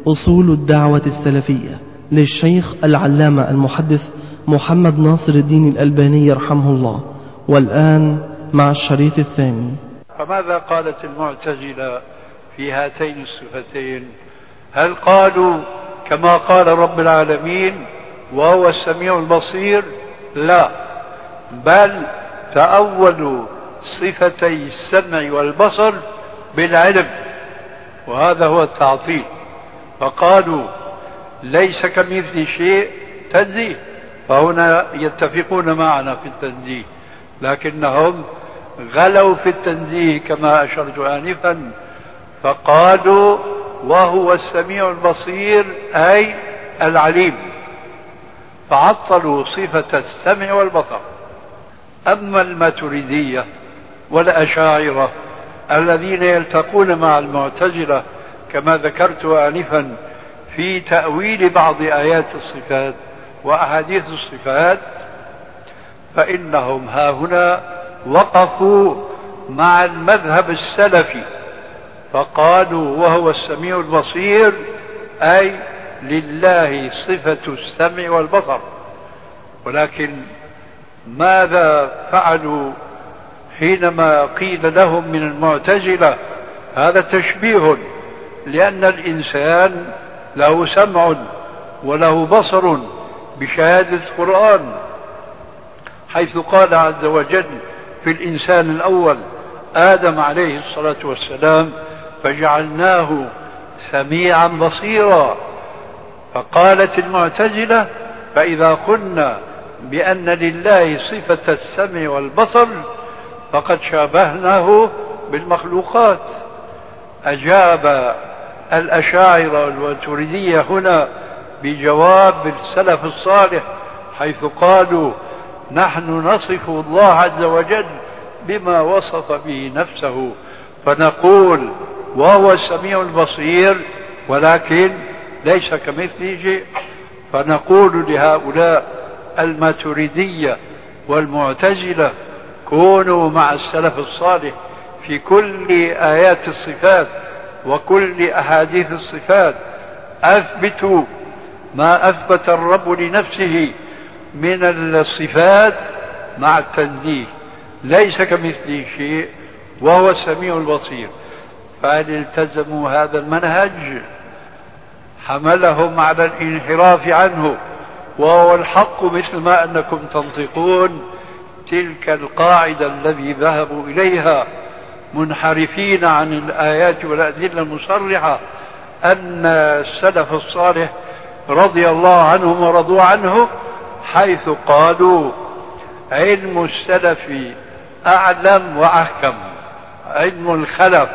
أصول الدعوة السلفية للشيخ العلامة المحدث محمد ناصر الدين الألباني رحمه الله. والآن مع الشريط الثاني. فماذا قالت المعتزلة في هاتين الصفتين؟ هل قالوا كما قال رب العالمين وهو السميع البصير؟ لا، بل تأولوا صفتي السمع والبصر بالعلم، وهذا هو التعطيل. فقالوا ليس كمثل شيء تنزيه، فهنا يتفقون معنا في التنزيه، لكنهم غلوا في التنزيه كما أشرت آنفا، فقالوا وهو السميع البصير أي العليم، فعطلوا صفة السمع والبصر. أما الماتريدية والأشاعرة الذين يلتقون مع المعتزلة كما ذكرت آنفا في تأويل بعض آيات الصفات وأحاديث الصفات، فإنهم هاهنا وقفوا مع المذهب السلفي، فقالوا وهو السميع البصير أي لله صفة السمع والبصر. ولكن ماذا فعلوا حينما قيل لهم من المعتزلة هذا تشبيه، لأن الإنسان له سمع وله بصر بشهادة القرآن، حيث قال عز وجل في الإنسان الأول آدم عليه الصلاة والسلام فجعلناه سميعا بصيرا. فقالت المعتزلة فإذا قلنا بأن لله صفة السمع والبصر فقد شابهناه بالمخلوقات. أجاب الأشاعرة والماتريدية هنا بجواب السلف الصالح، حيث قالوا نحن نصف الله عز وجل بما وصف به نفسه، فنقول وهو السميع البصير ولكن ليس كمثله شيء. فنقول لهؤلاء الماتريدية والمعتزلة كونوا مع السلف الصالح في كل آيات الصفات وكل أحاديث الصفات، أثبتوا ما أثبت الرب لنفسه من الصفات مع التنزيه، ليس كمثله شيء وهو السميع البصير. فهل التزموا هذا المنهج حملهم على الانحراف عنه، وهو الحق مثل ما أنكم تنطقون تلك القاعدة الذي ذهبوا إليها منحرفين عن الآيات والأدلة المصرحة أن السلف الصالح رضي الله عنهم ورضوا عنه، حيث قالوا علم السلف أعلم وأحكم، علم الخلف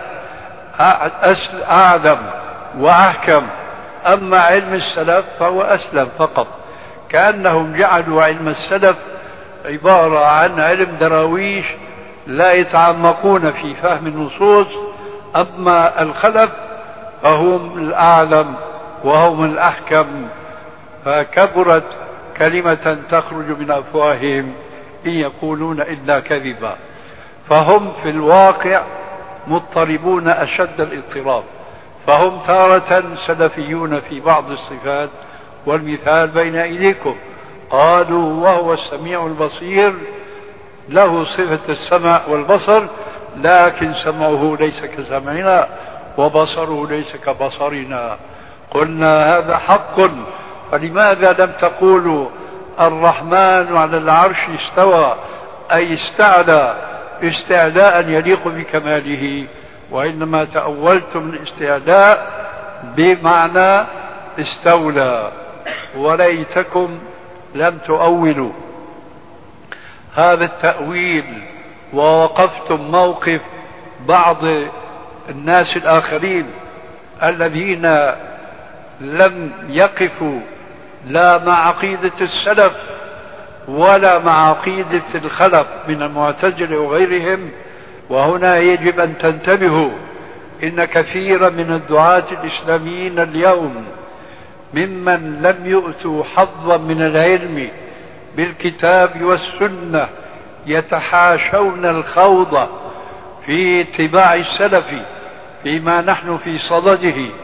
أعلم وأحكم، أما علم السلف فهو أسلم فقط. كأنهم جعلوا علم السلف عبارة عن علم دراويش لا يتعمقون في فهم النصوص، أما الخلف فهم الأعلم وهم الأحكم، فكبرت كلمة تخرج من أفواههم إن يقولون إلا كذبا. فهم في الواقع مضطربون أشد الاضطراب، فهم تارة سلفيون في بعض الصفات، والمثال بين أيديكم، قالوا وهو السميع البصير له صفة السمع والبصر، لكن سمعه ليس كسمعنا وبصره ليس كبصرنا. قلنا هذا حق، فلماذا لم تقولوا الرحمن على العرش استوى أي استعلى استعلاء يليق بكماله، وإنما تأولتم الاستعلاء بمعنى استولى، وليتكم لم تؤولوا هذا التأويل ووقفتم موقف بعض الناس الآخرين الذين لم يقفوا لا مع عقيدة السلف ولا مع عقيدة الخلف من المعتزلة وغيرهم. وهنا يجب أن تنتبهوا، إن كثيرا من الدعاة الإسلاميين اليوم ممن لم يؤتوا حظا من العلم بالكتاب والسنة يتحاشون الخوض في اتباع السلف فيما نحن في صدده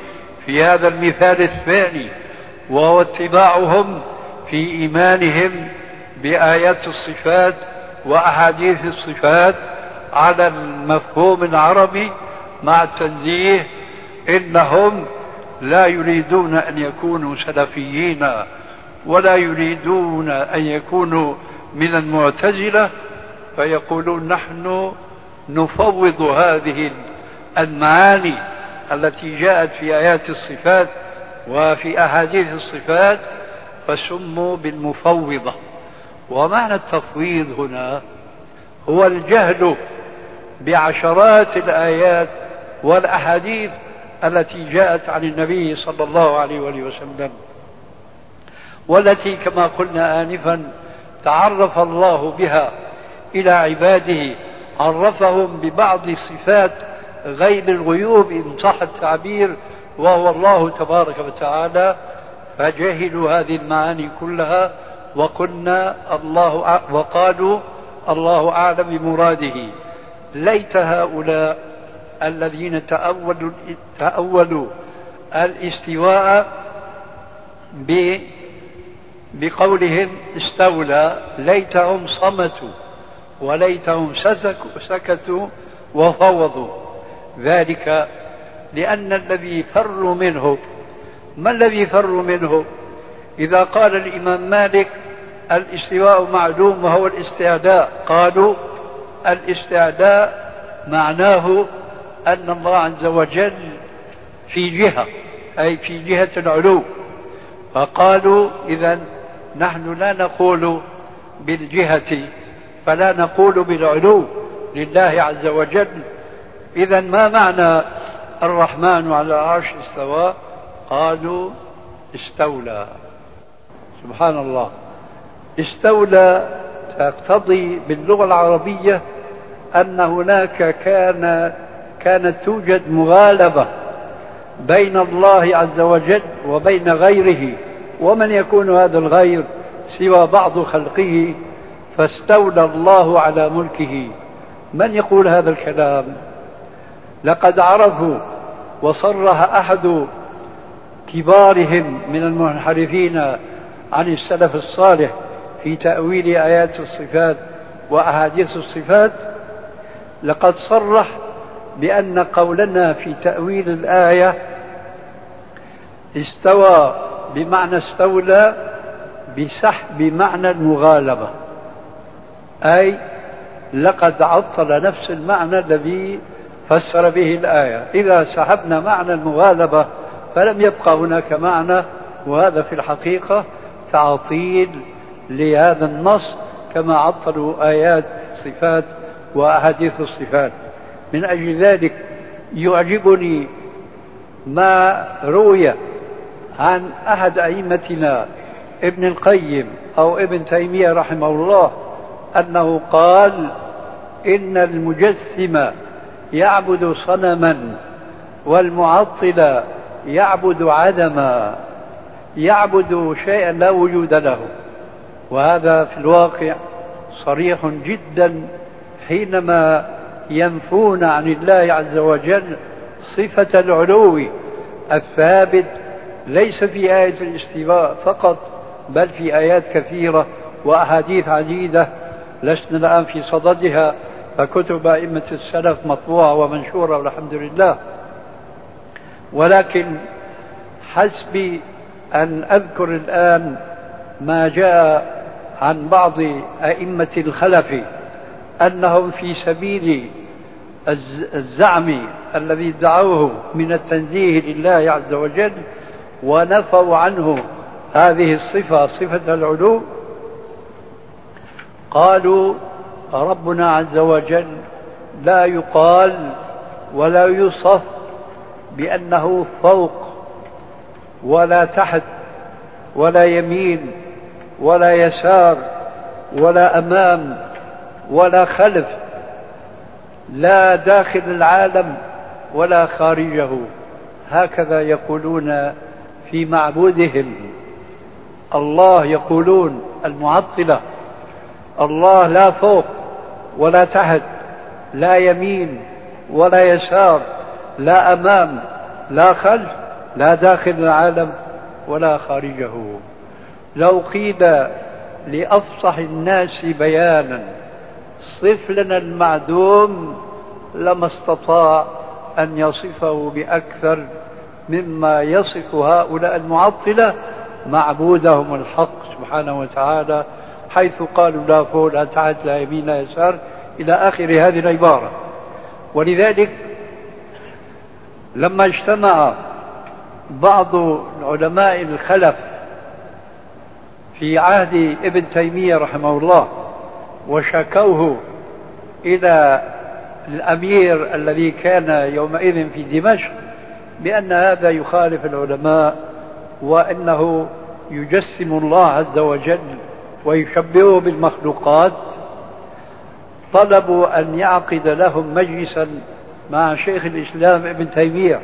في هذا المثال الثاني، وهو اتباعهم في إيمانهم بآيات الصفات وأحاديث الصفات على المفهوم العربي مع التنزيه. إنهم لا يريدون أن يكونوا سلفيين ولا يريدون أن يكونوا من المعتزلة، فيقولون نحن نفوض هذه المعاني التي جاءت في آيات الصفات وفي أحاديث الصفات، فسموا بالمفوضة. ومعنى التفويض هنا هو الجهل بعشرات الآيات والأحاديث التي جاءت عن النبي صلى الله عليه وآله وسلم، والتي كما قلنا آنفا تعرف الله بها إلى عباده، عرفهم ببعض صفات غيب الغيوب إن صح التعبير، وهو الله تبارك وتعالى، فجهلوا هذه المعاني كلها وقالوا الله أعلم بمراده. ليت هؤلاء الذين تأولوا الاستواء بقولهم استولى، ليتهم صمتوا وليتهم سكتوا وفوضوا ذلك، لأن الذي فروا منه، ما الذي فروا منه؟ إذا قال الإمام مالك الاستواء معلوم وهو الاستعداء، قالوا الاستعداء معناه أن الله عز وجل في جهة، أي في جهة العلو، فقالوا إذن نحن لا نقول بالجهة فلا نقول بالعلو لله عز وجل. إذن ما معنى الرحمن على العرش استوى؟ قالوا استولى. سبحان الله، استولى تقتضي باللغة العربية أن هناك كانت توجد مغالبة بين الله عز وجل وبين غيره، ومن يكون هذا الغير سوى بعض خلقه، فاستولى الله على ملكه. من يقول هذا الكلام؟ لقد عرفوا وصرح أحد كبارهم من المنحرفين عن السلف الصالح في تأويل آيات الصفات وأحاديث الصفات، لقد صرح بأن قولنا في تأويل الآية استوى بمعنى استولى بمعنى المغالبة، أي لقد عطل نفس المعنى الذي فسر به الآية. إذا سحبنا معنى المغالبة فلم يبقى هناك معنى، وهذا في الحقيقة تعطيل لهذا النص كما عطلوا آيات الصفات وأحاديث الصفات. من أجل ذلك يعجبني ما روي عن أحد أئمتنا ابن القيم أو ابن تيمية رحمه الله أنه قال إن المجسم يعبد صنما والمعطل يعبد عدما، يعبد شيئا لا وجود له. وهذا في الواقع صريح جدا حينما ينفون عن الله عز وجل صفة العلو الثابت، ليس في آية الاستواء فقط بل في آيات كثيرة وأحاديث عديدة لسنا الآن في صددها، فكتب أئمة السلف مطبوعة ومنشورة والحمد لله. ولكن حسبي أن أذكر الآن ما جاء عن بعض أئمة الخلف أنهم في سبيل الزعم الذي ادعوه من التنزيه لله عز وجل ونفوا عنه هذه الصفة، صفة العلو، قالوا ربنا عز وجل لا يقال ولا يوصف بأنه فوق ولا تحت ولا يمين ولا يسار ولا أمام ولا خلف، لا داخل العالم ولا خارجه. هكذا يقولون في معبودهم. الله يقولون المعطلة الله لا فوق ولا تحت، لا يمين ولا يسار، لا أمام لا خلف، لا داخل العالم ولا خارجه. لو قيل لأفصح الناس بيانا صف لنا المعدوم لما استطاع أن يصفه بأكثر مما يصف هؤلاء المعطلة معبودهم الحق سبحانه وتعالى، حيث قالوا لا فوق لا تحت لا يمين لا يسار إلى آخر هذه العبارة. ولذلك لما اجتمع بعض علماء الخلف في عهد ابن تيمية رحمه الله وشكوه إلى الأمير الذي كان يومئذ في دمشق بأن هذا يخالف العلماء وأنه يجسم الله عز وجل ويشبهه بالمخلوقات، طلبوا أن يعقد لهم مجلسا مع شيخ الإسلام ابن تيمية.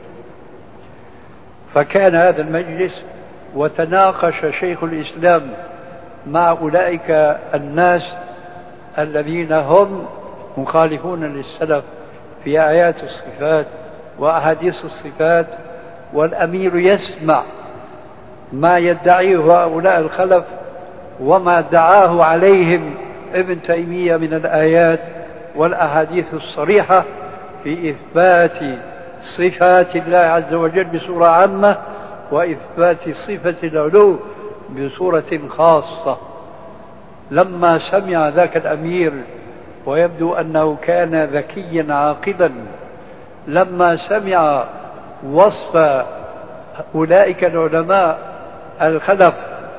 فكان هذا المجلس وتناقش شيخ الإسلام مع أولئك الناس الذين هم مخالفون للسلف في آيات الصفات وأحاديث الصفات، والأمير يسمع ما يدعيه هؤلاء الخلف وما دعاه عليهم ابن تيمية من الآيات والأحاديث الصريحة في إثبات صفات الله عز وجل بصورة عامة وإثبات صفة العلو بصورة خاصة. لما سمع ذاك الأمير، ويبدو أنه كان ذكيا عاقلا، لما سمع وصف أولئك العلماء الخلف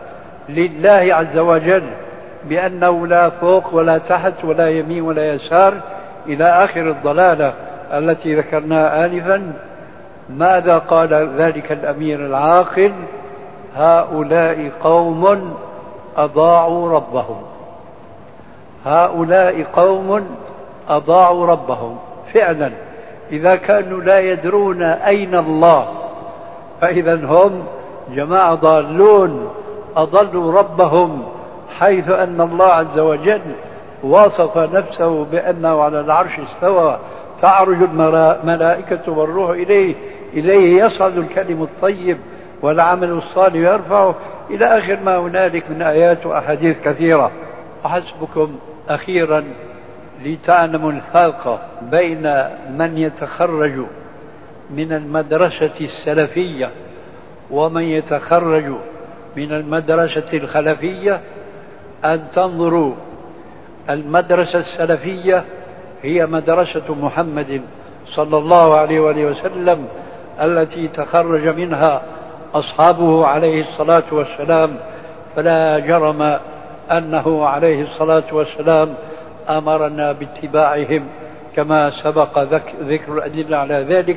لله عز وجل بأنه لا فوق ولا تحت ولا يمين ولا يسار إلى آخر الضلالة التي ذكرناها آنفا، ماذا قال ذلك الأمير العاقل؟ هؤلاء قوم أضاعوا ربهم، هؤلاء قوم أضاعوا ربهم. فعلا إذا كانوا لا يدرون أين الله فإذا هم جماعة ضالون أضلوا ربهم، حيث أن الله عز وجل وصف نفسه بأنه على العرش استوى، تعرج الملائكة والروح إليه يصعد الكلم الطيب والعمل الصالح يرفعه إلى آخر ما هنالك من آيات وأحاديث كثيرة. وحسبكم أخيرا لتعلموا الفرق بين من يتخرج من المدرسة السلفية ومن يتخرج من المدرسة الخلفية، أن تنظروا المدرسة السلفية هي مدرسة محمد صلى الله عليه وآله وسلم التي تخرج منها أصحابه عليه الصلاة والسلام، فلا جرم أنه عليه الصلاة والسلام أمرنا باتباعهم كما سبق ذكر الأدلة على ذلك.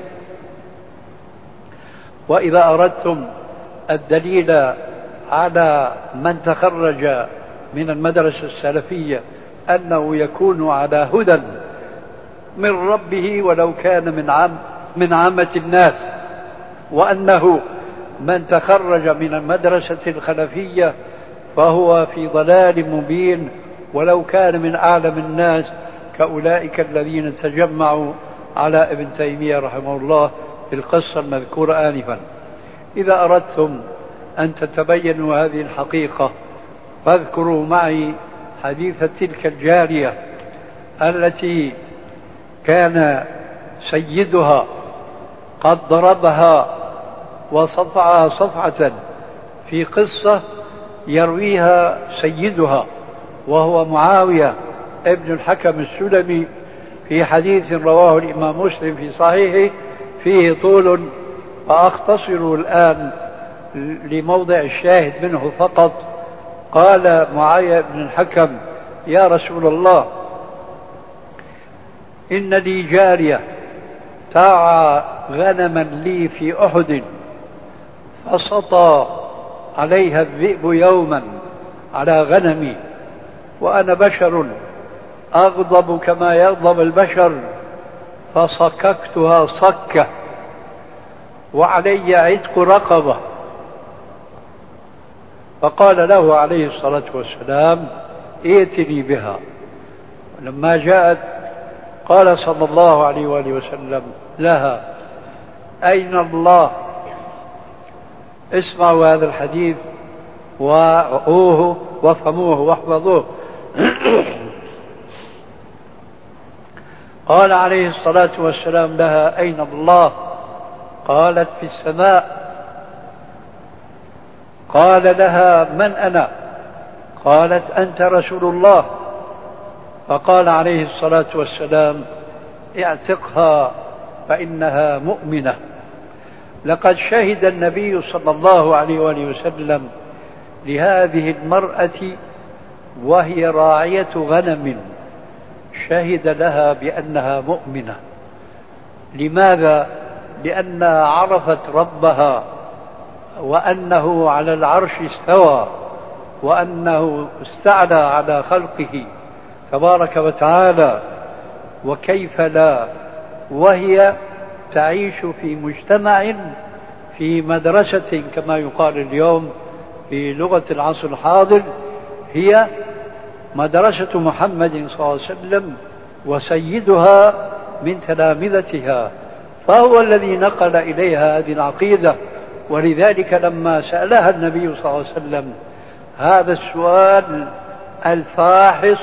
وإذا أردتم الدليل على من تخرج من المدرسة السلفية أنه يكون على هدى من ربه ولو كان من عامة الناس، وأنه من تخرج من المدرسة الخلفية فهو في ضلال مبين ولو كان من أعلم الناس كأولئك الذين تجمعوا على ابن تيمية رحمه الله في القصة المذكورة آنفا. إذا أردتم أن تتبينوا هذه الحقيقة فاذكروا معي حديث تلك الجارية التي كان سيدها قد ضربها وصفعها صفعة في قصة يرويها سيدها وهو معاوية ابن الحكم السلمي في حديث رواه الإمام مسلم في صحيحه فيه طول، فأختصر الآن لموضع الشاهد منه فقط. قال معاوية بن الحكم: يا رسول الله، إن لي جارية ترعى غنما لي في أحد، فسطى عليها الذئب يوما على غنمي، وأنا بشر أغضب كما يغضب البشر، فصككتها صكة وعلي عتق رقبة. فقال له عليه الصلاة والسلام: ائتني بها. لما جاءت قال صلى الله عليه وآله وسلم لها: أين الله اسمعوا هذا الحديث وعوه وافهموه واحفظوه. قال عليه الصلاة والسلام لها: أين الله؟ قالت: في السماء. قال لها: من أنا؟ قالت: أنت رسول الله. فقال عليه الصلاة والسلام: اعتقها فإنها مؤمنة. لقد شهد النبي صلى الله عليه وآله وسلم لهذه المرأة وهي راعية غنم، شهد لها بأنها مؤمنة. لماذا؟ لأنها عرفت ربها، وأنه على العرش استوى، وأنه استعلى على خلقه تبارك وتعالى. وكيف لا وهي تعيش في مجتمع، في مدرسة كما يقال اليوم في لغة العصر الحاضر، هي مدرسة محمد صلى الله عليه وسلم وسيدها من تلامذتها، فهو الذي نقل إليها هذه العقيدة. ولذلك لما سألها النبي صلى الله عليه وسلم هذا السؤال الفاحص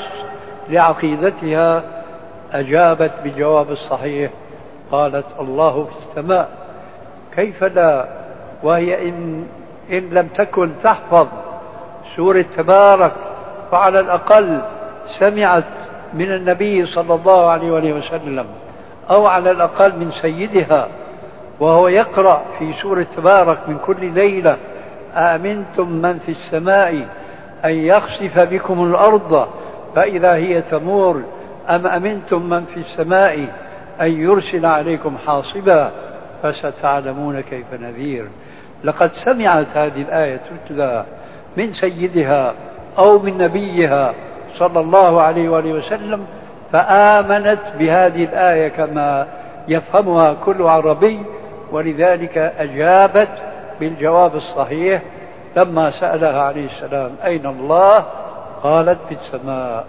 لعقيدتها أجابت بالجواب الصحيح، قالت: الله في السماء. كيف لا وهي إن لم تكن تحفظ سورة تبارك فعلى الأقل سمعت من النبي صلى الله عليه وسلم، أو على الأقل من سيدها وهو يقرأ في سورة تبارك من كل ليلة: أأمنتم من في السماء أن يخسف بكم الأرض فإذا هي تمور، أم أمنتم من في السماء أن يرسل عليكم حاصبا فستعلمون كيف نذير. لقد سمعت هذه الآية تتلى من سيدها أو من نبيها صلى الله عليه وآله وسلم، فآمنت بهذه الآية كما يفهمها كل عربي، ولذلك أجابت بالجواب الصحيح لما سألها عليه السلام: أين الله؟ قالت: في السماء.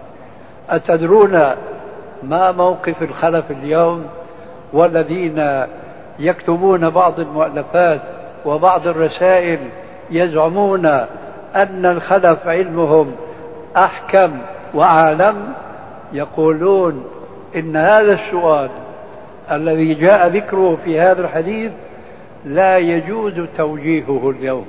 أتدرون ما موقف الخلف اليوم والذين يكتبون بعض المؤلفات وبعض الرسائل يزعمون أن الخلف علمهم أحكم وأعلم؟ يقولون إن هذا السؤال الذي جاء ذكره في هذا الحديث لا يجوز توجيهه اليوم.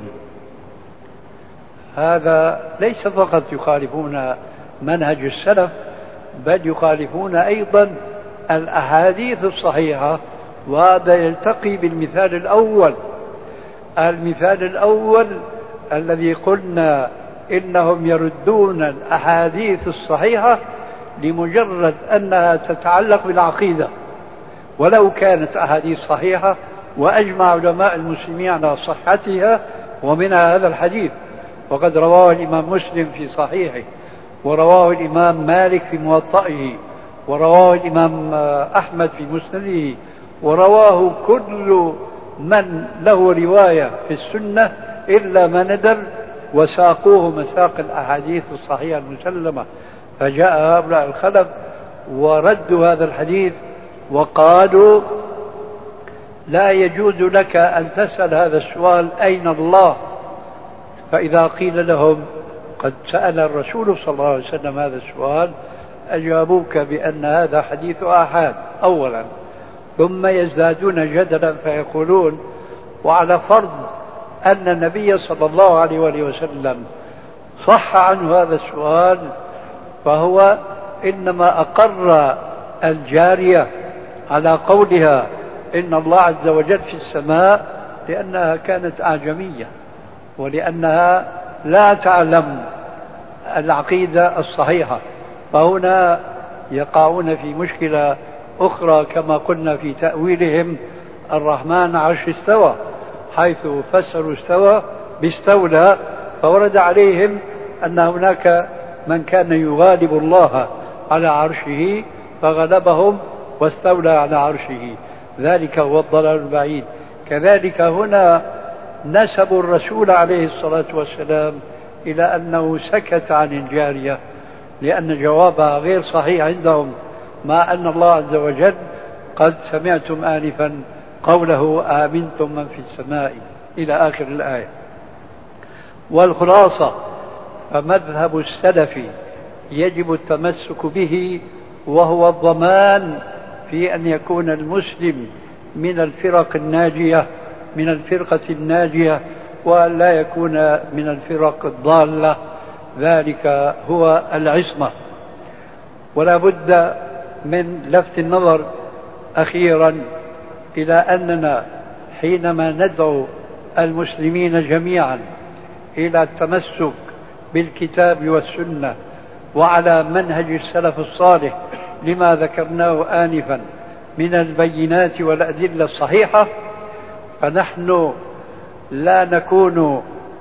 هذا ليس فقط يخالفون منهج السلف، بل يخالفون أيضا الأحاديث الصحيحة. وهذا يلتقي بالمثال الأول. المثال الأول الذي قلنا إنهم يردون الأحاديث الصحيحة لمجرد أنها تتعلق بالعقيدة، ولو كانت أحاديث صحيحة وأجمع علماء المسلمين على صحتها، ومنها هذا الحديث. وقد رواه الإمام مسلم في صحيحه، ورواه الإمام مالك في موطئه، ورواه الإمام أحمد في مسنده، ورواه كل من له رواية في السنة إلا ما ندر، وساقوه مساق الأحاديث الصحيحة المسلمة. فجاء هؤلاء الخلف وردوا هذا الحديث وقالوا: لا يجوز لك أن تسأل هذا السؤال: أين الله؟ فإذا قيل لهم قد سأل الرسول صلى الله عليه وسلم هذا السؤال، أجابوك بأن هذا حديث آحاد أولا، ثم يزدادون جدلا فيقولون: وعلى فرض أن النبي صلى الله عليه وسلم صح عنه هذا السؤال، فهو إنما أقر الجارية على قولها إن الله عز وجل في السماء لأنها كانت أعجمية، ولأنها لا تعلم العقيدة الصحيحة. فهنا يقعون في مشكلة أخرى كما قلنا في تأويلهم الرحمن عرش استوى، حيث فسروا استوى باستولى، فورد عليهم أن هناك من كان يغالب الله على عرشه فغلبهم واستولى على عرشه، ذلك هو الضلال البعيد. كذلك هنا نسبوا الرسول عليه الصلاة والسلام إلى أنه سكت عن الجارية لأن جوابها غير صحيح عندهم، مع أن الله عز وجل قد سمعتم آنفا قوله: آمنتم من في السماء. إلى آخر الآية. والخلاصة فمذهب السلف يجب التمسك به، وهو الضمان في أن يكون المسلم من الفرق الناجية، من الفرقة الناجية، وأن لا يكون من الفرق الضالة. ذلك هو العصمة. ولا بد من لفت النظر أخيرا إلى أننا حينما ندعو المسلمين جميعا إلى التمسك بالكتاب والسنة وعلى منهج السلف الصالح لما ذكرناه آنفا من البينات والأدلة الصحيحة، فنحن لا نكون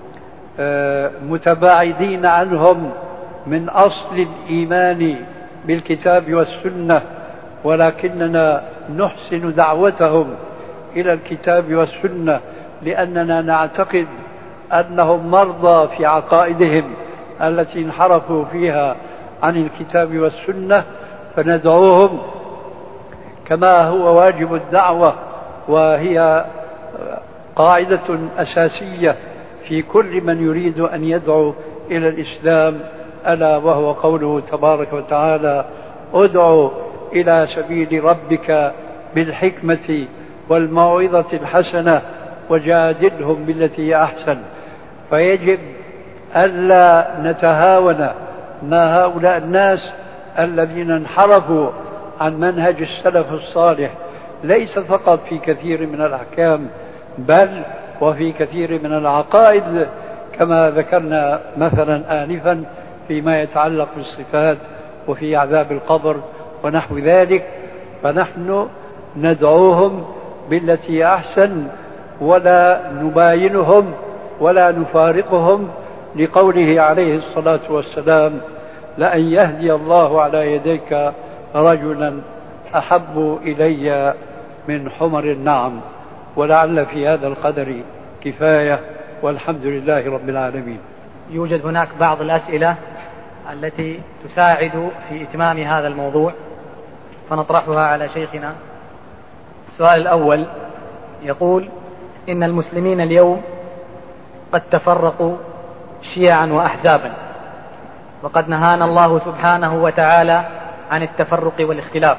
متباعدين عنهم من أصل الإيمان بالكتاب والسنة، ولكننا نحسن دعوتهم إلى الكتاب والسنة، لأننا نعتقد أنهم مرضى في عقائدهم التي انحرفوا فيها عن الكتاب والسنة، فندعوهم كما هو واجب الدعوة، وهي قاعدة أساسية في كل من يريد أن يدعو إلى الإسلام، ألا وهو قوله تبارك وتعالى: ادعوا إلى سبيل ربك بالحكمة والموعظة الحسنة وجادلهم بالتي هي أحسن. فيجب ألا نتهاون مع هؤلاء الناس الذين انحرفوا عن منهج السلف الصالح، ليس فقط في كثير من الأحكام بل وفي كثير من العقائد، كما ذكرنا مثلا آنفا فيما يتعلق بالصفات وفي عذاب القبر ونحو ذلك. فنحن ندعوهم بالتي أحسن، ولا نباينهم ولا نفارقهم، لقوله عليه الصلاة والسلام: لأن يهدي الله على يديك رجلا أحب إلي من حمر النعم. ولعل في هذا القدر كفاية، والحمد لله رب العالمين. يوجد هناك بعض الأسئلة التي تساعد في إتمام هذا الموضوع فنطرحها على شيخنا. السؤال الأول يقول: إن المسلمين اليوم قد تفرقوا شيعا وأحزابا، وقد نهانا الله سبحانه وتعالى عن التفرق والاختلاف،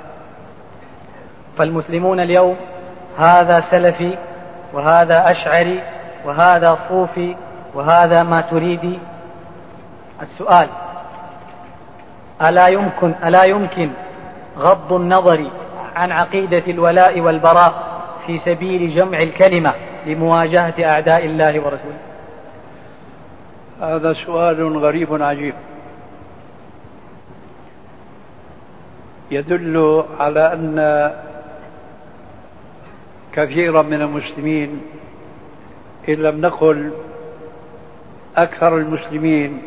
فالمسلمون اليوم هذا سلفي وهذا أشعري وهذا صوفي وهذا ماتريدي. السؤال: ألا يمكن غض النظر عن عقيدة الولاء والبراء في سبيل جمع الكلمة لمواجهة أعداء الله ورسوله؟ هذا سؤال غريب عجيب، يدل على أن كثيرا من المسلمين، إن لم نقل أكثر المسلمين،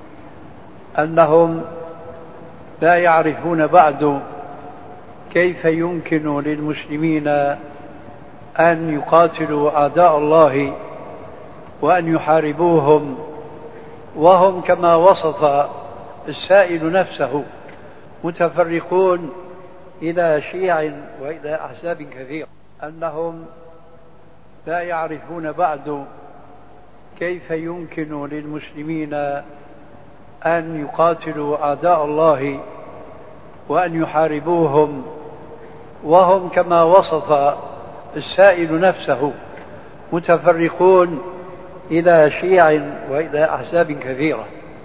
أنهم لا يعرفون بعد كيف يمكن للمسلمين أن يقاتلوا أعداء الله وأن يحاربوهم وهم كما وصف السائل نفسه متفرقون إلى شيع وإلى أحزاب كثيرة. أنهم لا يعرفون بعد كيف يمكن للمسلمين أن يقاتلوا أعداء الله وأن يحاربوهم وهم كما وصف السائل نفسه متفرقون إلى شيع وإلى أحزاب كثيرة.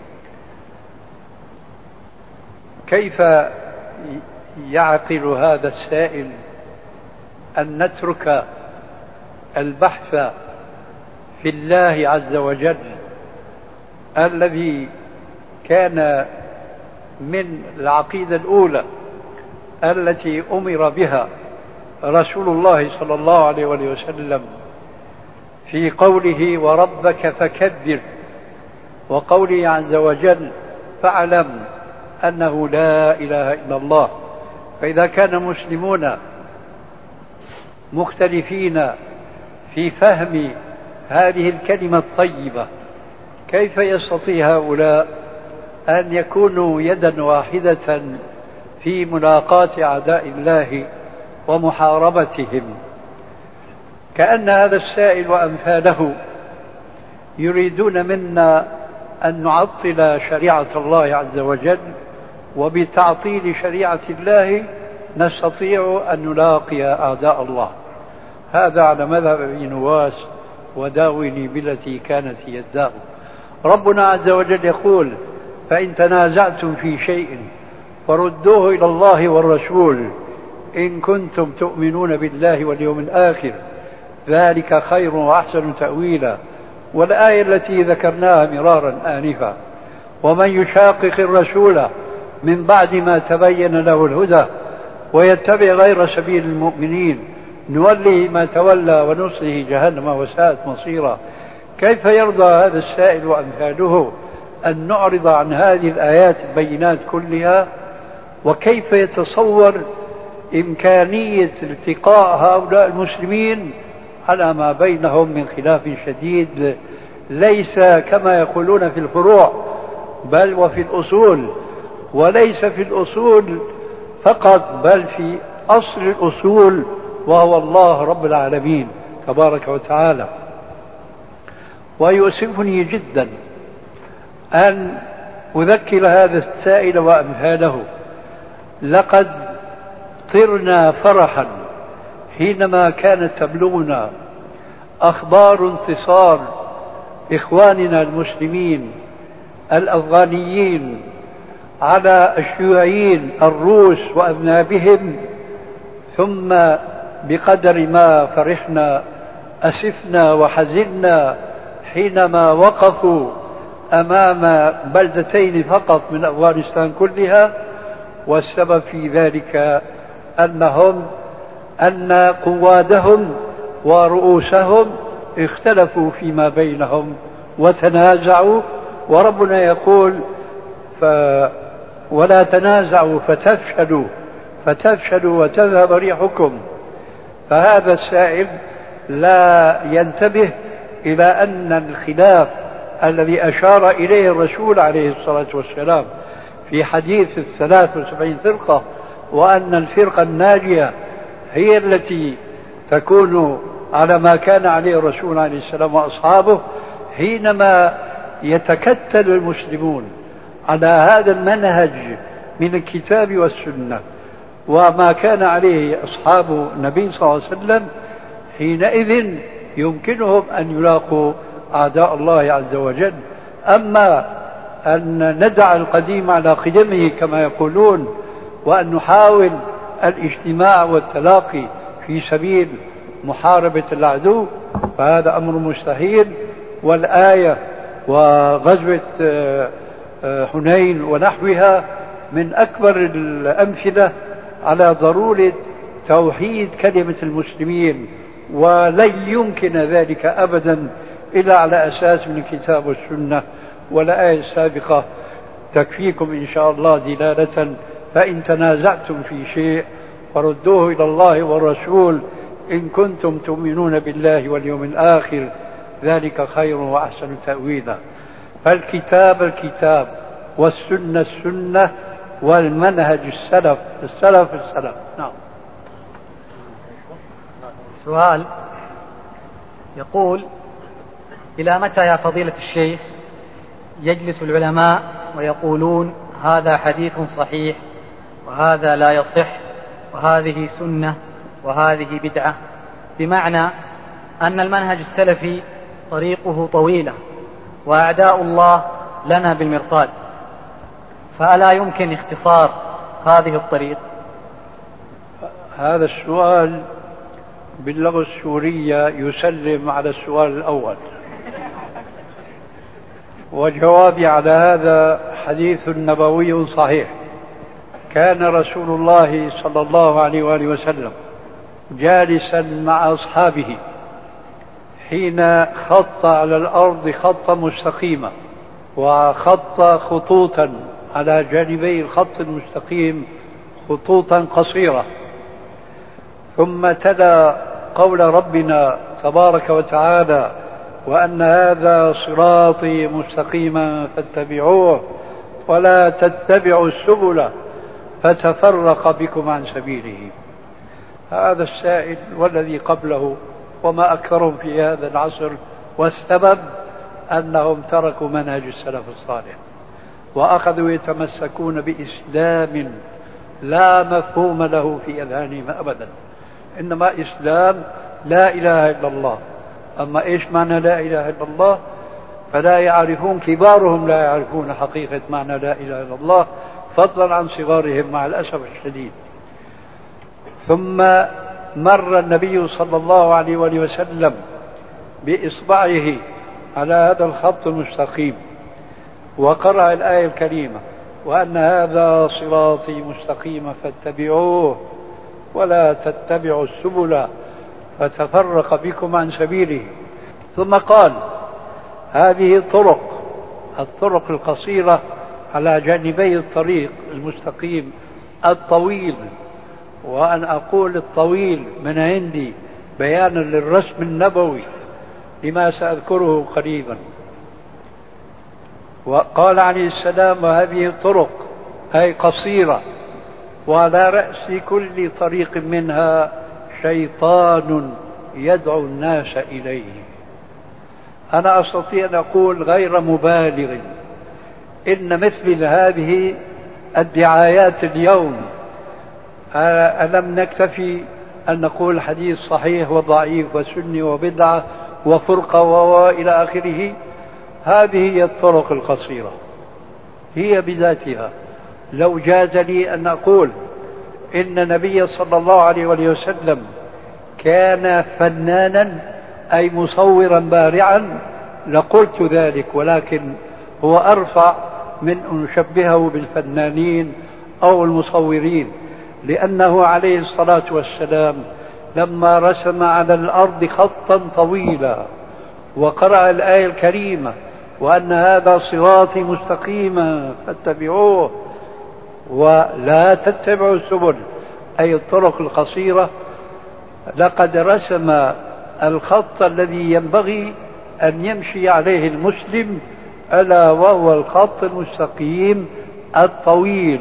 كيف يعقل هذا السائل أن نترك البحث في الله عز وجل الذي كان من العقيدة الأولى التي أمر بها رسول الله صلى الله عليه وسلم في قوله: وربك فكبر، وقوله عز وجل: فاعلم أنه لا إله إلا الله. فإذا كان مسلمون مختلفين في فهم هذه الكلمة الطيبة، كيف يستطيع هؤلاء أن يكونوا يدا واحدة في ملاقاة أعداء الله ومحاربتهم؟ كأن هذا السائل وأمثاله يريدون منا أن نعطل شريعة الله عز وجل، وبتعطيل شريعة الله نستطيع أن نلاقي أعداء الله. هذا على مذهب ابن نواس وداوني بالتي كانت هي الداء. ربنا عز وجل يقول: فإن تنازعتم في شيء فردوه إلى الله والرسول إن كنتم تؤمنون بالله واليوم الآخر ذلك خير وأحسن تأويلا. والآية التي ذكرناها مرارا آنفا: ومن يشاقق الرسول من بعد ما تبين له الهدى ويتبع غير سبيل المؤمنين نوله ما تولى ونصله جهنم وساءت مصيرا. كيف يرضى هذا السائل وأمثاله أن نعرض عن هذه الآيات البينات كلها؟ وكيف يتصور إمكانية التقاء هؤلاء المسلمين على ما بينهم من خلاف شديد ليس كما يقولون في الفروع بل وفي الأصول، وليس في الأصول فقط بل في أصل الأصول وهو الله رب العالمين تبارك وتعالى. ويؤسفني جدا أن أذكر هذا السائل وأمثاله: لقد طرنا فرحا حينما كانت تبلغنا أخبار انتصار إخواننا المسلمين الأفغانيين على الشيوعيين الروس وأذنابهم، ثم بقدر ما فرحنا أسفنا وحزنا حينما وقفوا أمام بلدتين فقط من أفغانستان كلها. والسبب في ذلك أن قوادهم ورؤوسهم اختلفوا فيما بينهم وتنازعوا، وربنا يقول: ولا تنازعوا فتفشلوا وتذهب ريحكم. فهذا السائل لا ينتبه إلى أن الخلاف الذي أشار إليه الرسول عليه الصلاة والسلام في حديث 73 فرقة، وأن الفرقة الناجية هي التي تكون على ما كان عليه الرسول عليه السلام وأصحابه، حينما يتكتل المسلمون على هذا المنهج من الكتاب والسنة وما كان عليه أصحاب النبي صلى الله عليه وسلم، حينئذ يمكنهم أن يلاقوا أعداء الله عز وجل. أما أن ندع القديم على قدمه كما يقولون وأن نحاول الاجتماع والتلاقي في سبيل محاربة العدو فهذا أمر مستحيل. والآية وغزوة حنين ونحوها من أكبر الأمثلة على ضرورة توحيد كلمة المسلمين، ولن يمكن ذلك أبدا إلا على أساس من الكتاب والسنة. والآية السابقة تكفيكم إن شاء الله دلالة: فإن تنازعتم في شيء فردوه إلى الله والرسول إن كنتم تؤمنون بالله واليوم الآخر ذلك خير وأحسن تأويلا. فالكتاب الكتاب والسنة السنة والمنهج السلف. نعم. سؤال يقول: إلى متى يا فضيلة الشيخ يجلس العلماء ويقولون هذا حديث صحيح وهذا لا يصح وهذه سنة وهذه بدعة، بمعنى أن المنهج السلفي طريقه طويلة وأعداء الله لنا بالمرصاد، فألا يمكن اختصار هذه الطريق؟ هذا السؤال باللغة السورية يسلم على السؤال الأول، وجوابي على هذا حديث نبوي صحيح. كان رسول الله صلى الله عليه وآله وسلم جالسا مع أصحابه حين خط على الأرض خطا مستقيما وخط خطوطا على جانبي الخط المستقيم خطوطا قصيرة، ثم تلا قول ربنا تبارك وتعالى: وأن هذا صراطي مستقيما فاتبعوه ولا تتبعوا السبل فتفرق بكم عن سبيله. هذا السائل والذي قبله وما أكثرهم في هذا العصر، والسبب أنهم تركوا منهج السلف الصالح وأخذوا يتمسكون بإسلام لا مفهوم له في أذهانهم أبدا، إنما إسلام لا إله إلا الله. أما إيش معنى لا إله إلا الله فلا يعرفون، كبارهم لا يعرفون حقيقة معنى لا إله إلا الله، فضلا عن صغارهم مع الأسف الشديد. ثم مر النبي صلى الله عليه وآله وسلم بإصبعه على هذا الخط المستقيم وقرأ الآية الكريمة: وأن هذا صراطي مستقيما فاتبعوه ولا تتبعوا السبل فتفرق بكم عن سبيله. ثم قال: هذه الطرق القصيرة على جانبي الطريق المستقيم الطويل، وأن أقول الطويل من عندي بيانا للرسم النبوي لما سأذكره قريبا. وقال عليه السلام: وهذه الطرق أي قصيرة، وعلى رأس كل طريق منها شيطان يدعو الناس إليه. أنا أستطيع أن أقول غير مبالغ إن مثل هذه الدعايات اليوم ألم نكتفي أن نقول حديث صحيح وضعيف وسني وبدعة وفرقة وإلى آخره؟ هذه هي الطرق القصيرة، هي بذاتها. لو جاز لي أن أقول إن النبي صلى الله عليه وسلم كان فنانا أي مصورا بارعا لقلت ذلك، ولكن هو أرفع من أن نشبهه بالفنانين أو المصورين، لأنه عليه الصلاة والسلام لما رسم على الأرض خطا طويلا وقرأ الآية الكريمة: وأن هذا صراطي مستقيما فاتبعوه ولا تتبعوا السبل، أي الطرق القصيرة، لقد رسم الخط الذي ينبغي أن يمشي عليه المسلم، ألا وهو الخط المستقيم الطويل،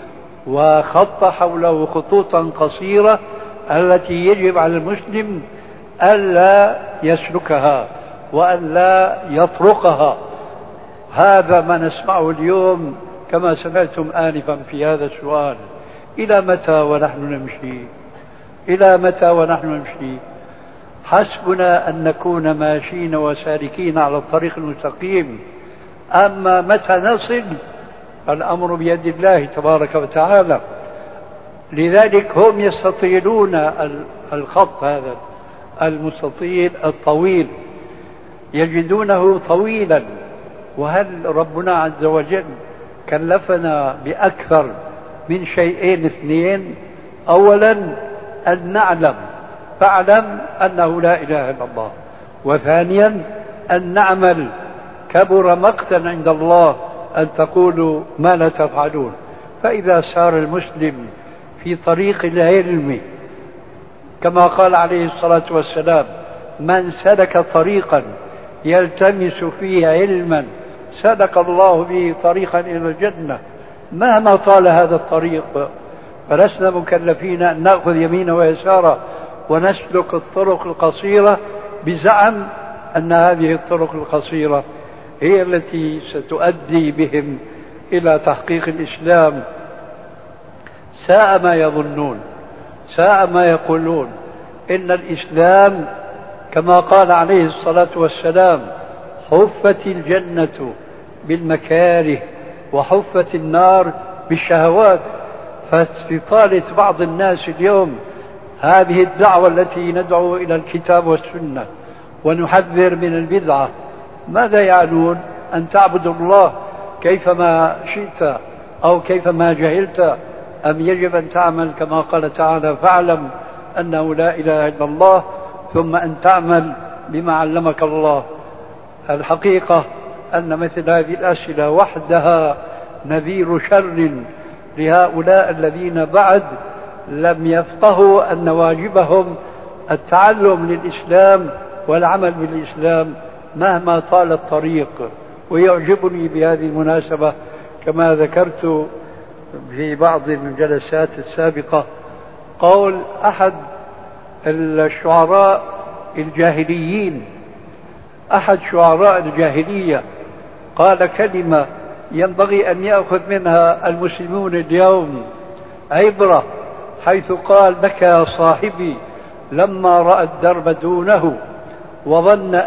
وخط حوله خطوطا قصيرة التي يجب على المسلم ألا يسلكها وألا يطرقها. هذا ما نسمعه اليوم كما سمعتم آنفا في هذا السؤال: إلى متى ونحن نمشي؟ إلى متى ونحن نمشي؟ حسبنا أن نكون ماشين وسالكين على الطريق المستقيم، أما متى نصل الأمر بيد الله تبارك وتعالى. لذلك هم يستطيلون الخط هذا المستطيل الطويل، يجدونه طويلا. وهل ربنا عز وجل كلفنا بأكثر من شيئين اثنين؟ أولا أن نعلم فاعلم أنه لا إله إلا الله، وثانيا أن نعمل. كبر مقتا عند الله أن تقولوا ما لا تفعلون. فإذا سار المسلم في طريق العلم كما قال عليه الصلاة والسلام: من سلك طريقا يلتمس فيه علما سلك الله به طريقا إلى الجنة، مهما طال هذا الطريق. فلسنا مكلفين أن نأخذ يمينه ويساره ونسلك الطرق القصيرة بزعم أن هذه الطرق القصيرة هي التي ستؤدي بهم إلى تحقيق الإسلام. ساء ما يظنون، ساء ما يقولون. إن الإسلام كما قال عليه الصلاة والسلام: حفت الجنة بالمكاره وحفت النار بالشهوات. فاستطالة بعض الناس اليوم هذه الدعوة التي ندعو إلى الكتاب والسنة ونحذر من البدعة، ماذا يعنون؟ أن تعبد الله كيفما شئت أو كيفما جهلت، أم يجب أن تعمل كما قال تعالى: فاعلم أنه لا إله إلا الله، ثم أن تعمل بما علمك الله. الحقيقة أن مثل هذه الأسئلة وحدها نذير شر لهؤلاء الذين بعد لم يفقهوا أن واجبهم التعلم للإسلام والعمل بالإسلام مهما طال الطريق. ويعجبني بهذه المناسبة كما ذكرت في بعض الجلسات السابقة قول أحد الشعراء الجاهليين. أحد شعراء الجاهلية قال كلمة ينبغي أن يأخذ منها المسلمون اليوم عبرة، حيث قال: بكى صاحبي لما رأى الدرب دونه وظن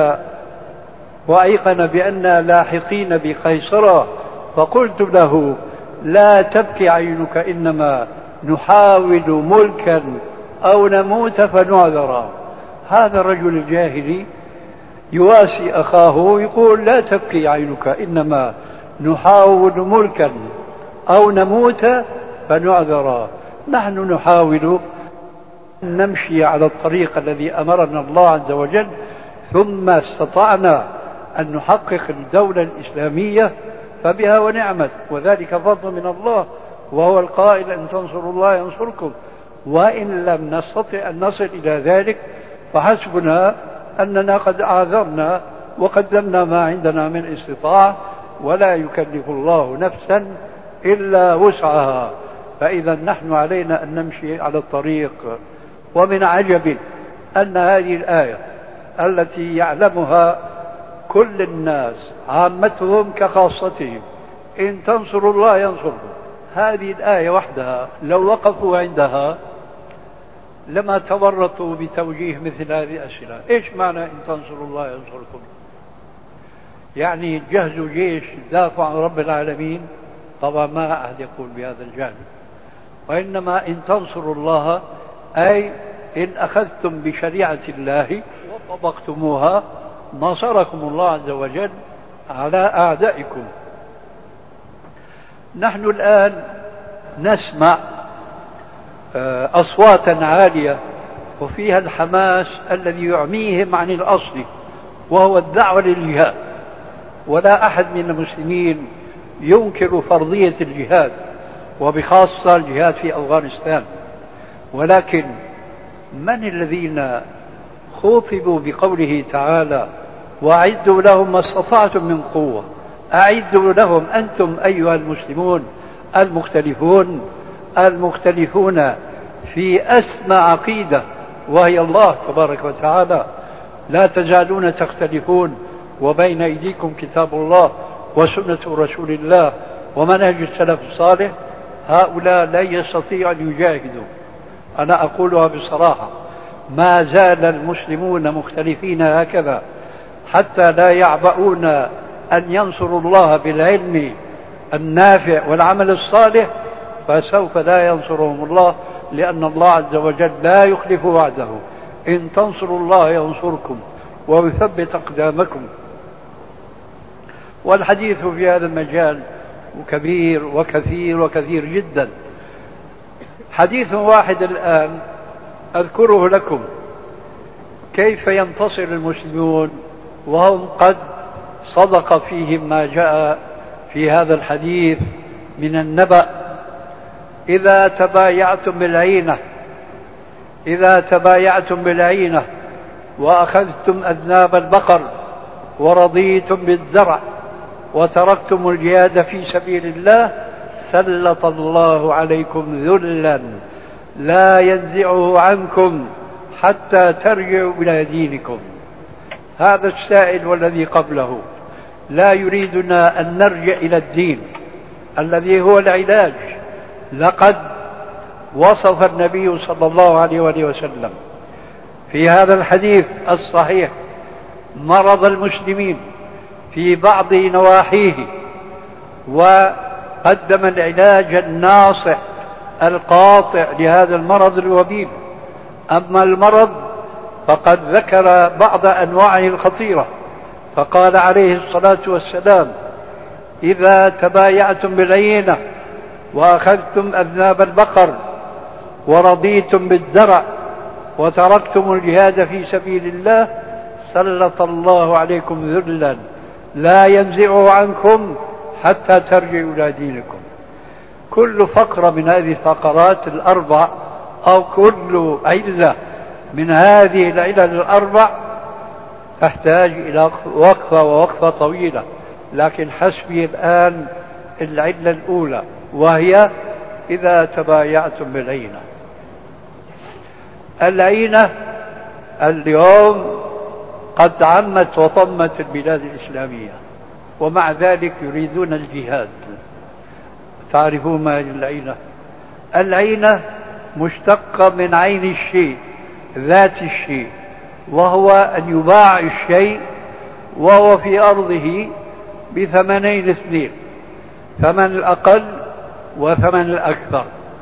وأيقن بأننا لاحقين بقيصرة، فقلت له: لا تبكي عينك، إنما نحاول ملكا أو نموت فنعذرا. هذا الرجل الجاهلي يواسي أخاه يقول: لا تبكي عينك، إنما نحاول ملكا أو نموت فنعذرا. نحن نحاول أن نمشي على الطريق الذي أمرنا الله عز وجل، ثم استطعنا أن نحقق الدولة الإسلامية فبها ونعمت، وذلك فضل من الله، وهو القائل: أن تنصروا الله ينصركم، وإن لم نستطع أن نصل إلى ذلك فحسبنا أننا قد أعذرنا وقدمنا ما عندنا من استطاعة، ولا يكلف الله نفسا إلا وسعها. فإذا نحن علينا أن نمشي على الطريق. ومن عجب أن هذه الآية التي يعلمها كل الناس عامتهم كخاصتهم: إن تنصروا الله ينصركم، هذه الآية وحدها لو وقفوا عندها لما تورطوا بتوجيه مثل هذه الأسئلة. إيش معنى إن تنصروا الله ينصركم؟ يعني جهزوا جيش دافع عن رب العالمين؟ طبعا ما أحد يقول بهذا الجانب، وإنما إن تنصروا الله أي إن أخذتم بشريعة الله وطبقتموها نصركم الله عز وجل على أعدائكم. نحن الآن نسمع أصواتا عالية وفيها الحماس الذي يعميهم عن الأصل، وهو الدعوة للجهاد. ولا أحد من المسلمين ينكر فرضية الجهاد، وبخاصة الجهاد في أفغانستان، ولكن من الذين خوطبوا بقوله تعالى: وأعدوا لهم ما استطعتم من قوة؟ أعدوا لهم أنتم أيها المسلمون المختلفون في أسمى عقيدة، وهي الله تبارك وتعالى. لا تزالون تختلفون، وبين أيديكم كتاب الله وسنة رسول الله ومنهج السلف الصالح. هؤلاء لا يستطيعوا أن يجاهدوا. أنا أقولها بصراحة: ما زال المسلمون مختلفين هكذا حتى لا يعبؤون أن ينصروا الله بالعلم النافع والعمل الصالح، فسوف لا ينصرهم الله، لأن الله عز وجل لا يخلف وعده: إن تنصروا الله ينصركم ويثبت أقدامكم. والحديث في هذا المجال كبير وكثير وكثير جدا. حديث واحد الآن أذكره لكم: كيف ينتصر المسلمون وهم قد صدق فيهم ما جاء في هذا الحديث من النبأ: إذا تبايعتم بالعينة وأخذتم أذناب البقر ورضيتم بالزرع وتركتم الجهاد في سبيل الله سلط الله عليكم ذلا لا ينزعه عنكم حتى ترجعوا إلى دينكم. هذا السائل والذي قبله لا يريدنا أن نرجع إلى الدين الذي هو العلاج. لقد وصف النبي صلى الله عليه وآله وسلم في هذا الحديث الصحيح مرض المسلمين في بعض نواحيه، وقدم العلاج الناصع القاطع لهذا المرض الوبيل. أما المرض فقد ذكر بعض أنواعه الخطيرة، فقال عليه الصلاة والسلام: إذا تبايعتم بالعينة وأخذتم أذناب البقر ورضيتم بالزرع وتركتم الجهاد في سبيل الله سلط الله عليكم ذلا لا ينزعه عنكم حتى ترجعوا إلى دينكم. كل فقرة من هذه الفقرات الأربع أو كل علة من هذه العلل الأربع تحتاج إلى وقفة طويلة، لكن حسبي الآن العلة الأولى، وهي إذا تبايعتم بالعينة. العينة اليوم قد عمت وطمت البلاد الإسلامية، ومع ذلك يريدون الجهاد. تعرفون ما هي العينة؟ العينة مشتقة من عين الشيء، ذات الشيء، وهو أن يباع الشيء وهو في أرضه بثمنين اثنين، ثمن الأقل وثمن الأكثر،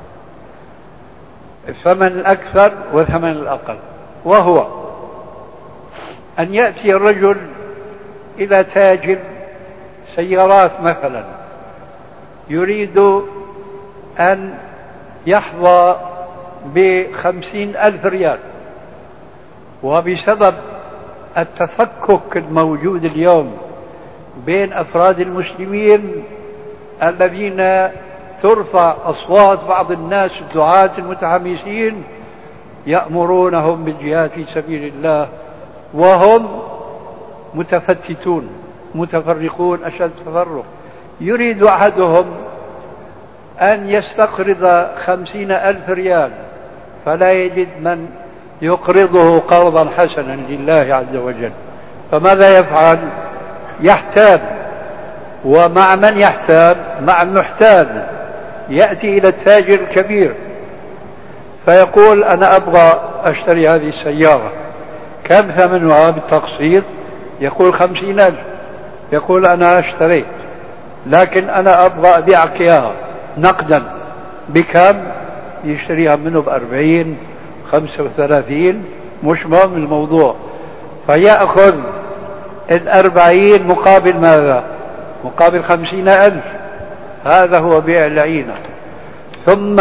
الثمن الأكثر وثمن الأقل، وهو أن يأتي الرجل إلى تاجر سيارات مثلا يريد أن يحظى ب50,000 ريال، وبسبب التفكك الموجود اليوم بين أفراد المسلمين الذين ترفع أصوات بعض الناس الدعاة المتحمسين يأمرونهم بالجهاد في سبيل الله وهم متفتتون متفرقون أشد تفرق. يريد أحدهم أن يستقرض 50,000 ريال فلا يجد من يقرضه قرضا حسنا لله عز وجل، فماذا يفعل؟ يحتال. ومع من يحتال؟ مع المحتال. يأتي إلى التاجر الكبير فيقول أنا أبغى أشتري هذه السيارة، كم ثمنها بالتقسيط؟ يقول 50,000. يقول أنا اشتريت لكن أنا أبغى أبيعك إياها نقدا، بكم؟ يشتريها منه ب40 35، مش مهم الموضوع. فيأخذ 40 مقابل ماذا؟ مقابل 50,000. هذا هو بيع العينة. ثم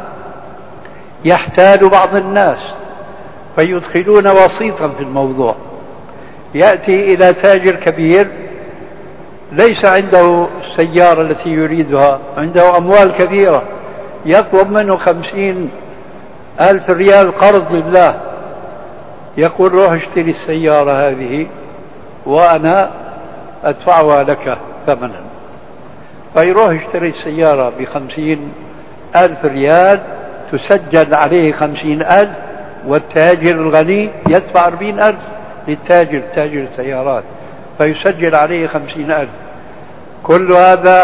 يحتال بعض الناس فيدخلون وسيطا في الموضوع. يأتي إلى تاجر كبير ليس عنده السيارة التي يريدها، عنده أموال كثيرة، يطلب منه 50,000 ريال قرض لله. يقول روح اشتري السيارة هذه وأنا أدفعها لك ثمنا. فيروح يشتري السيارة ب50,000 ريال، تسجل عليه 50,000، والتاجر الغني يدفع 40,000 للتاجر تاجر السيارات، فيسجل عليه 50,000. كل هذا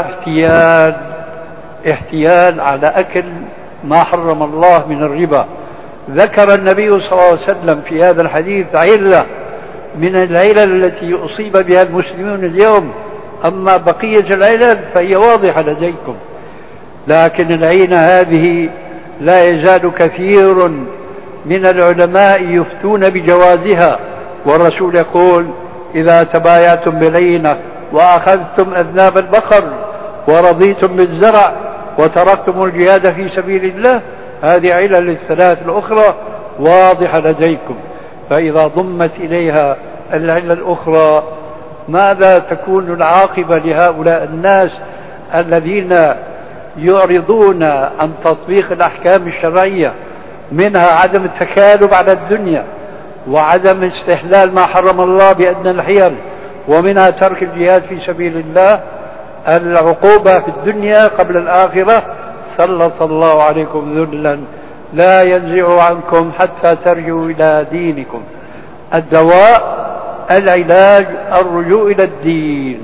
احتيال على أكل ما حرم الله من الربا. ذكر النبي صلى الله عليه وسلم في هذا الحديث علة من العلل التي أصيب بها المسلمون اليوم، أما بقية العلل فهي واضحة لديكم. لكن العينة هذه لا يزال كثير من العلماء يفتون بجوازها، والرسول يقول إذا تبايعتم بالعينة وأخذتم أذناب البقر ورضيتم بالزرع وتركتم الجهاد في سبيل الله، هذه علل الثلاث الأخرى واضحة لديكم. فإذا ضمت إليها العلة الأخرى ماذا تكون العاقبة لهؤلاء الناس الذين يعرضون عن تطبيق الأحكام الشرعية، منها عدم التكالب على الدنيا، وعدم استحلال ما حرم الله بأدنى الحيل، ومنها ترك الجهاد في سبيل الله. العقوبة في الدنيا قبل الآخرة سلط الله عليكم ذلا لا ينزع عنكم حتى ترجعوا إلى دينكم. الدواء العلاج الرجوع إلى الدين.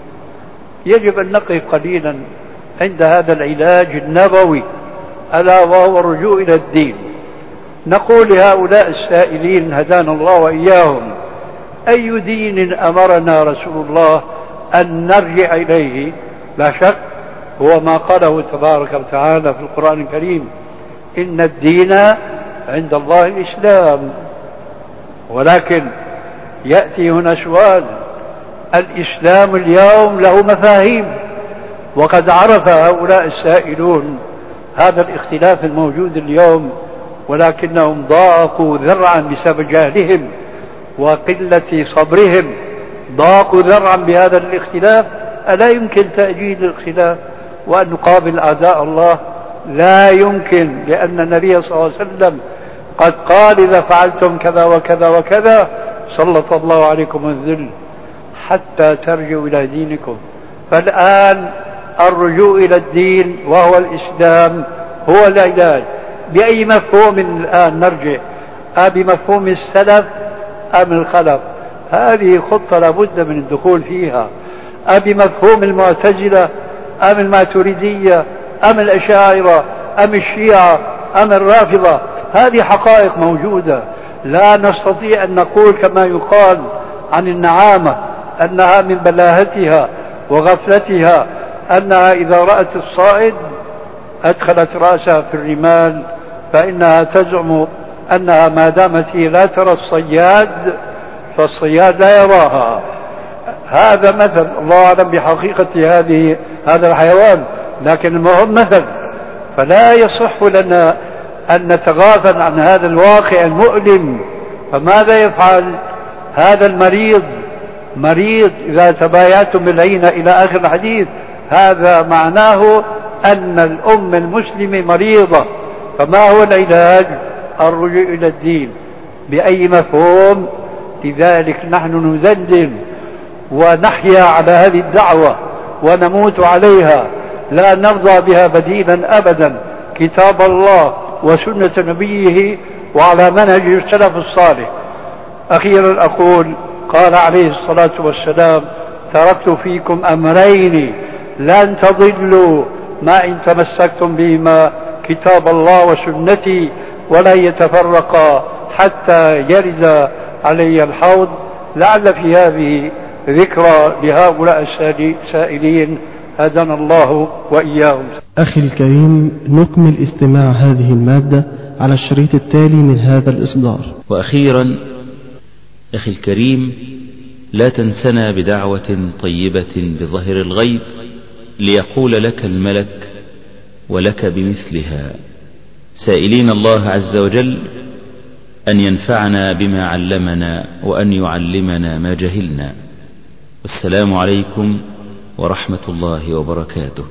يجب أن نقف قليلا عند هذا العلاج النبوي ألا وهو الرجوع إلى الدين. نقول لهؤلاء السائلين هدانا الله وإياهم: أي دين أمرنا رسول الله أن نرجع إليه؟ لا شك هو ما قاله تبارك وتعالى في القرآن الكريم: إن الدين عند الله الإسلام. ولكن يأتي هنا سؤال: الإسلام اليوم له مفاهيم، وقد عرف هؤلاء السائلون هذا الاختلاف الموجود اليوم، ولكنهم ضاقوا ذرعا بسبب جهلهم وقلة صبرهم، ضاقوا ذرعا بهذا الاختلاف. ألا يمكن تأجيل الاختلاف وأن نقابل أعداء الله؟ لا يمكن، لأن النبي صلى الله عليه وسلم قد قال: إذا فعلتم كذا وكذا وكذا سلط الله عليكم الذل حتى ترجعوا إلى دينكم. فالآن الرجوع إلى الدين وهو الإسلام هو العلاج. بأي مفهوم الآن نرجع؟ بمفهوم السلف أم الخلق؟ هذه خطة لابد من الدخول فيها. بمفهوم المعتزلة أم الماتريدية أم الأشاعرة أم الشيعة أم الرافضة؟ هذه حقائق موجودة. لا نستطيع أن نقول كما يقال عن النعامة أنها من بلاهتها وغفلتها أنها إذا رأت الصائد أدخلت رأسها في الرمال، فإنها تزعم أنها ما دامت هي لا ترى الصياد فالصياد لا يراها. هذا مثل، الله أعلم بحقيقة هذا الحيوان، لكن المهم مثل. فلا يصح لنا أن نتغافل عن هذا الواقع المؤلم. فماذا يفعل هذا المريض؟ مريض إذا تبايعتم بالعين إلى آخر الحديث، هذا معناه أن الأمة المسلمة مريضة. فما هو العلاج؟ الرجوع إلى الدين. بأي مفهوم؟ لذلك نحن نذلل ونحيا على هذه الدعوة ونموت عليها، لا نرضى بها بديلا أبدا. كتاب الله وسنة نبيه وعلى منهج السلف الصالح. أخيرا أقول قال عليه الصلاة والسلام: تركت فيكم أمرين لن تضلوا ما إن تمسكتم بهما، كتاب الله وسنتي، ولا يتفرقا حتى يرد علي الحوض. لعل في هذه ذكرى لهؤلاء السائلين، هدانا الله وإياهم. أخي الكريم، نكمل استماع هذه المادة على الشريط التالي من هذا الإصدار. وأخيرا أخي الكريم، لا تنسنا بدعوة طيبة بظهر الغيب ليقول لك الملك ولك بمثلها، سائلين الله عز وجل أن ينفعنا بما علمنا وأن يعلمنا ما جهلنا. والسلام عليكم ورحمة الله وبركاته.